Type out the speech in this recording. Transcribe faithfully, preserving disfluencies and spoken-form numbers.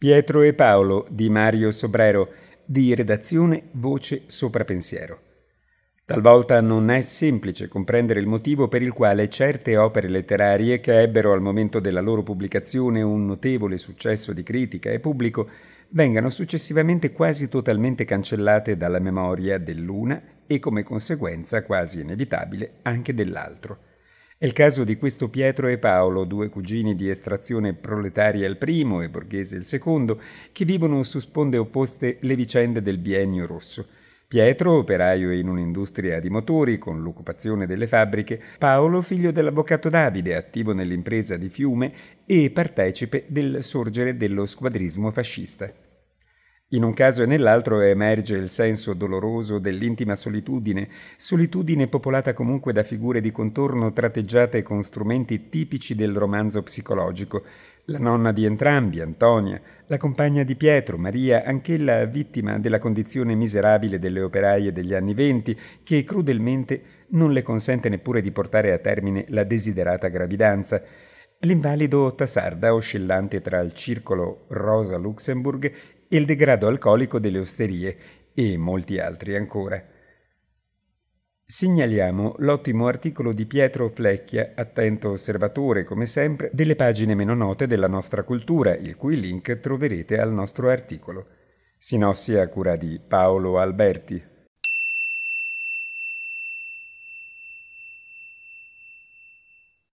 Pietro e Paolo di Mario Sobrero, di redazione Voce Sopra Pensiero. Talvolta non è semplice comprendere il motivo per il quale certe opere letterarie, che ebbero al momento della loro pubblicazione un notevole successo di critica e pubblico, vengano successivamente quasi totalmente cancellate dalla memoria dell'una e come conseguenza quasi inevitabile anche dell'altro. È il caso di questo Pietro e Paolo, due cugini di estrazione proletaria il primo e borghese il secondo, che vivono su sponde opposte le vicende del biennio rosso. Pietro, operaio in un'industria di motori, con l'occupazione delle fabbriche; Paolo, figlio dell'avvocato Davide, attivo nell'impresa di Fiume e partecipe del sorgere dello squadrismo fascista. In un caso e nell'altro emerge il senso doloroso dell'intima solitudine, solitudine popolata comunque da figure di contorno tratteggiate con strumenti tipici del romanzo psicologico. La nonna di entrambi, Antonia, la compagna di Pietro, Maria, anch'ella vittima della condizione miserabile delle operaie degli anni venti, che crudelmente non le consente neppure di portare a termine la desiderata gravidanza. L'invalido Tasarda, oscillante tra il circolo Rosa Luxemburg e il degrado alcolico delle osterie, e molti altri ancora. Segnaliamo l'ottimo articolo di Pietro Flecchia, attento osservatore, come sempre, delle pagine meno note della nostra cultura, il cui link troverete al nostro articolo. Sinossi a cura di Paolo Alberti.